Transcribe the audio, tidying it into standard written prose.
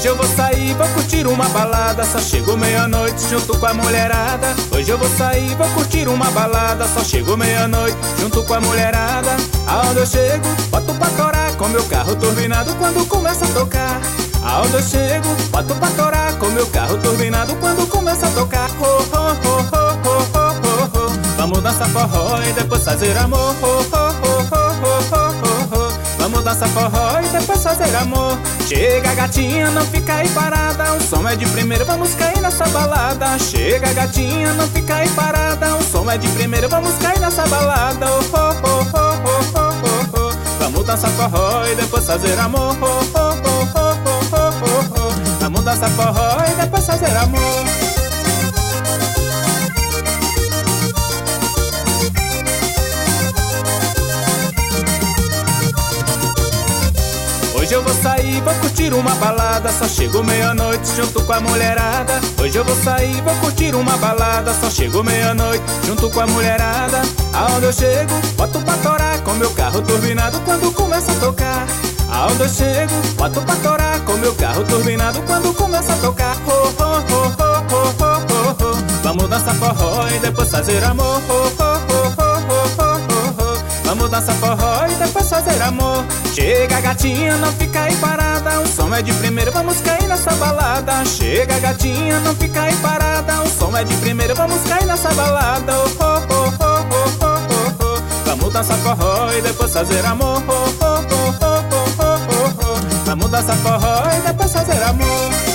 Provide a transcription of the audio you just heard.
Hoje eu vou sair, vou curtir uma balada, só chego meia-noite junto com a mulherada. Hoje eu vou sair, vou curtir uma balada, só chego meia-noite junto com a mulherada. Aonde eu chego, boto pra torar com meu carro turbinado quando começa a tocar. Aonde eu chego, boto pra torar com meu carro turbinado quando começa a tocar. Oh, oh, oh, oh, oh, oh, oh, oh. Vamos dançar forró e depois fazer amor. Oh, oh, oh, oh, oh, oh, oh. Vamos dançar forró e depois fazer amor. Chega gatinha, não fica aí parada, o som é de primeira, vamos cair nessa balada. Chega gatinha, não fica aí parada, o som é de primeira, vamos cair nessa balada. Oh, oh, oh, oh, oh, oh, oh. Vamos dançar forró e depois fazer amor. Oh, oh, oh, oh, oh, oh, oh. Vamos dançar forró e depois fazer amor. Hoje eu vou sair, vou curtir uma balada, só chego meia-noite junto com a mulherada. Hoje eu vou sair, vou curtir uma balada, só chego meia-noite junto com a mulherada. Aonde eu chego, boto pra torar com meu carro turbinado quando começa a tocar. Aonde eu chego, boto pra torar com meu carro turbinado quando começa a tocar. Oh, oh, oh, oh, oh, oh, oh. Vamos dançar forró e depois fazer amor. Oh, oh, oh, oh, oh, oh, oh. Vamos dançar forró e depois fazer amor. Chega gatinha, não fica aí parada, o som é de primeira, vamos cair nessa balada. Chega gatinha, não fica aí parada, o som é de primeira, vamos cair nessa balada. Oh, oh, oh, oh, oh, oh, oh. Vamos dançar forró e depois fazer amor. Oh, oh, oh, oh, oh, oh, oh. Vamos dançar forró e depois fazer amor.